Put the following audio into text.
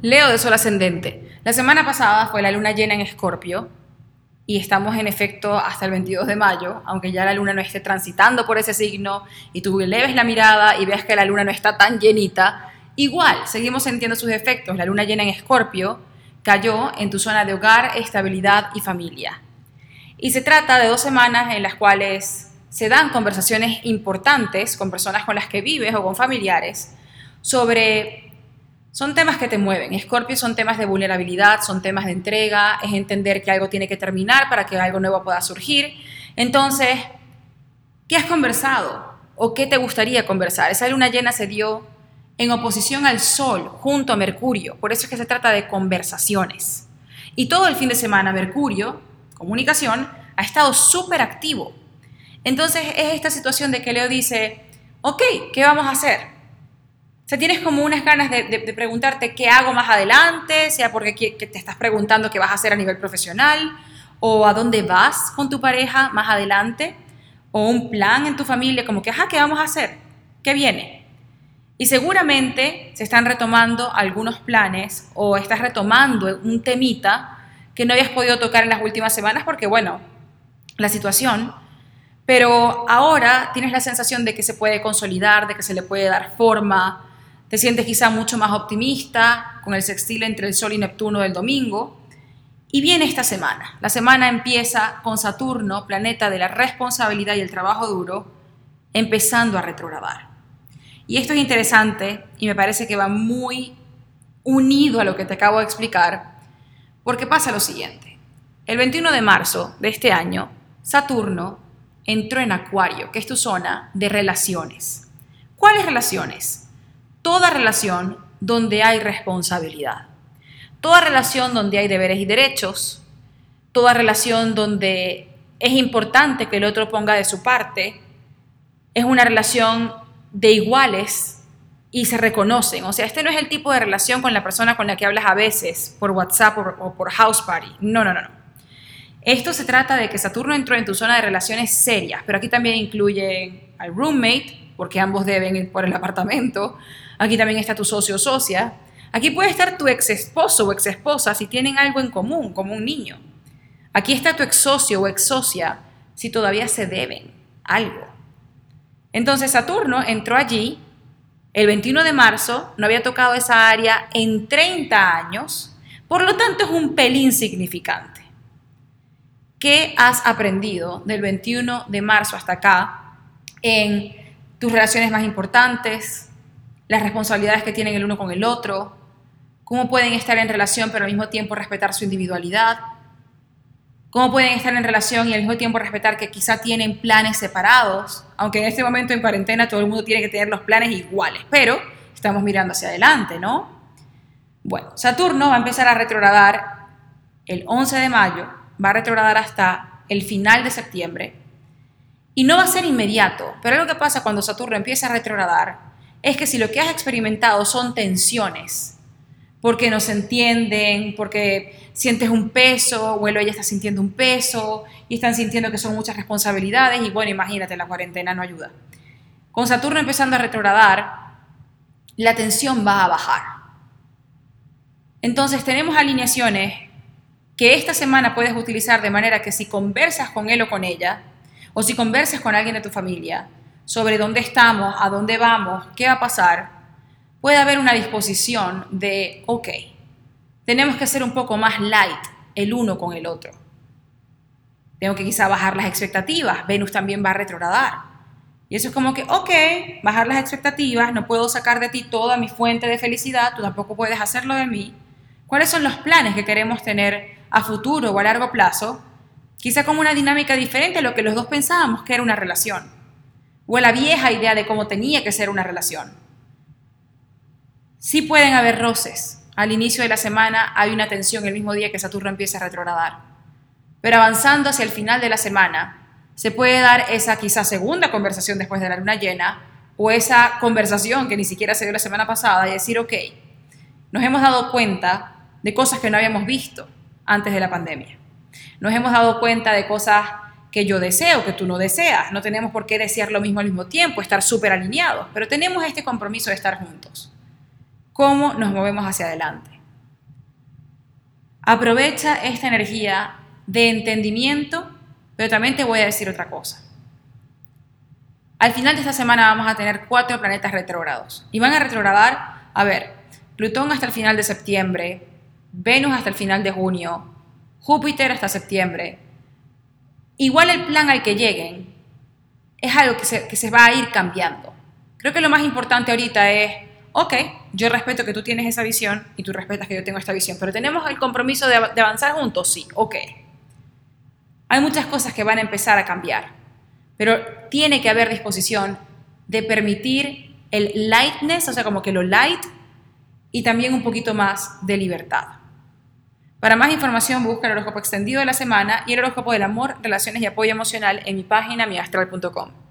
Leo de Sol Ascendente. La semana pasada fue la luna llena en Escorpio y estamos en efecto hasta el 22 de mayo, aunque ya la luna no esté transitando por ese signo y tú eleves la mirada y veas que la luna no está tan llenita, igual seguimos sintiendo sus efectos. La luna llena en Escorpio cayó en tu zona de hogar, estabilidad y familia. Y se trata de 2 semanas en las cuales se dan conversaciones importantes con personas con las que vives o con familiares son temas que te mueven. Escorpio son temas de vulnerabilidad, son temas de entrega, es entender que algo tiene que terminar para que algo nuevo pueda surgir. Entonces, ¿qué has conversado? ¿O qué te gustaría conversar? Esa luna llena se dio en oposición al Sol, junto a Mercurio. Por eso es que se trata de conversaciones. Y todo el fin de semana, Mercurio, comunicación, ha estado súper activo. Entonces, es esta situación de que Leo dice, ok, ¿qué vamos a hacer? O sea, tienes como unas ganas de preguntarte qué hago más adelante, sea porque que te estás preguntando qué vas a hacer a nivel profesional, o a dónde vas con tu pareja más adelante, o un plan en tu familia, como que, ¿qué vamos a hacer? ¿Qué viene? Y seguramente se están retomando algunos planes, o estás retomando un temita que no habías podido tocar en las últimas semanas, porque bueno, la situación, pero ahora tienes la sensación de que se puede consolidar, de que se le puede dar forma. Te sientes quizá mucho más optimista con el sextil entre el Sol y Neptuno del domingo. Y viene esta semana. La semana empieza con Saturno, planeta de la responsabilidad y el trabajo duro, empezando a retrogradar. Y esto es interesante y me parece que va muy unido a lo que te acabo de explicar, porque pasa lo siguiente. El 21 de marzo de este año, Saturno entró en Acuario, que es tu zona de relaciones. ¿Cuáles relaciones? Toda relación donde hay responsabilidad, toda relación donde hay deberes y derechos, toda relación donde es importante que el otro ponga de su parte, es una relación de iguales y se reconocen. O sea, este no es el tipo de relación con la persona con la que hablas a veces por WhatsApp o por House Party. No. Esto se trata de que Saturno entró en tu zona de relaciones serias, pero aquí también incluye al roommate, porque ambos deben ir por el apartamento. Aquí también está tu socio o socia. Aquí puede estar tu ex esposo o ex esposa si tienen algo en común, como un niño. Aquí está tu ex socio o ex socia si todavía se deben algo. Entonces Saturno entró allí el 21 de marzo, no había tocado esa área en 30 años, por lo tanto es un pelín significante. ¿Qué has aprendido del 21 de marzo hasta acá en tus relaciones más importantes, las responsabilidades que tienen el uno con el otro, cómo pueden estar en relación pero al mismo tiempo respetar su individualidad, cómo pueden estar en relación y al mismo tiempo respetar que quizá tienen planes separados, aunque en este momento en cuarentena todo el mundo tiene que tener los planes iguales, pero estamos mirando hacia adelante, ¿no? Bueno, Saturno va a empezar a retrogradar el 11 de mayo, va a retrogradar hasta el final de septiembre y no va a ser inmediato, pero lo que pasa cuando Saturno empieza a retrogradar es que si lo que has experimentado son tensiones, porque no se entienden, porque sientes un peso, o él o ella está sintiendo un peso y están sintiendo que son muchas responsabilidades y bueno, imagínate, la cuarentena no ayuda. Con Saturno empezando a retrogradar, la tensión va a bajar. Entonces tenemos alineaciones que esta semana puedes utilizar de manera que si conversas con él o con ella, o si conversas con alguien de tu familia sobre dónde estamos, a dónde vamos, qué va a pasar, puede haber una disposición de, ok, tenemos que ser un poco más light el uno con el otro. Tengo que quizá bajar las expectativas, Venus también va a retrogradar. Y eso es como que, ok, bajar las expectativas, no puedo sacar de ti toda mi fuente de felicidad, tú tampoco puedes hacerlo de mí. ¿Cuáles son los planes que queremos tener a futuro o a largo plazo? Quizá como una dinámica diferente a lo que los dos pensábamos que era una relación, o a la vieja idea de cómo tenía que ser una relación. Sí pueden haber roces. Al inicio de la semana hay una tensión el mismo día que Saturno empieza a retrogradar. Pero avanzando hacia el final de la semana, se puede dar esa quizá segunda conversación después de la luna llena, o esa conversación que ni siquiera se dio la semana pasada y decir, ok, nos hemos dado cuenta de cosas que no habíamos visto antes de la pandemia. Nos hemos dado cuenta de cosas que yo deseo, que tú no deseas. No tenemos por qué desear lo mismo al mismo tiempo, estar súper alineados, pero tenemos este compromiso de estar juntos. ¿Cómo nos movemos hacia adelante? Aprovecha esta energía de entendimiento, pero también te voy a decir otra cosa. Al final de esta semana vamos a tener 4 planetas retrógrados y van a retrogradar, a ver, Plutón hasta el final de septiembre, Venus hasta el final de junio, Júpiter hasta septiembre. Igual el plan al que lleguen es algo que se va a ir cambiando. Creo que lo más importante ahorita es, ok, yo respeto que tú tienes esa visión y tú respetas que yo tengo esta visión, pero ¿tenemos el compromiso de avanzar juntos? Sí, ok. Hay muchas cosas que van a empezar a cambiar, pero tiene que haber disposición de permitir el lightness, o sea, como que lo light, y también un poquito más de libertad. Para más información busca el horóscopo extendido de la semana y el horóscopo del amor, relaciones y apoyo emocional en mi página miastral.com.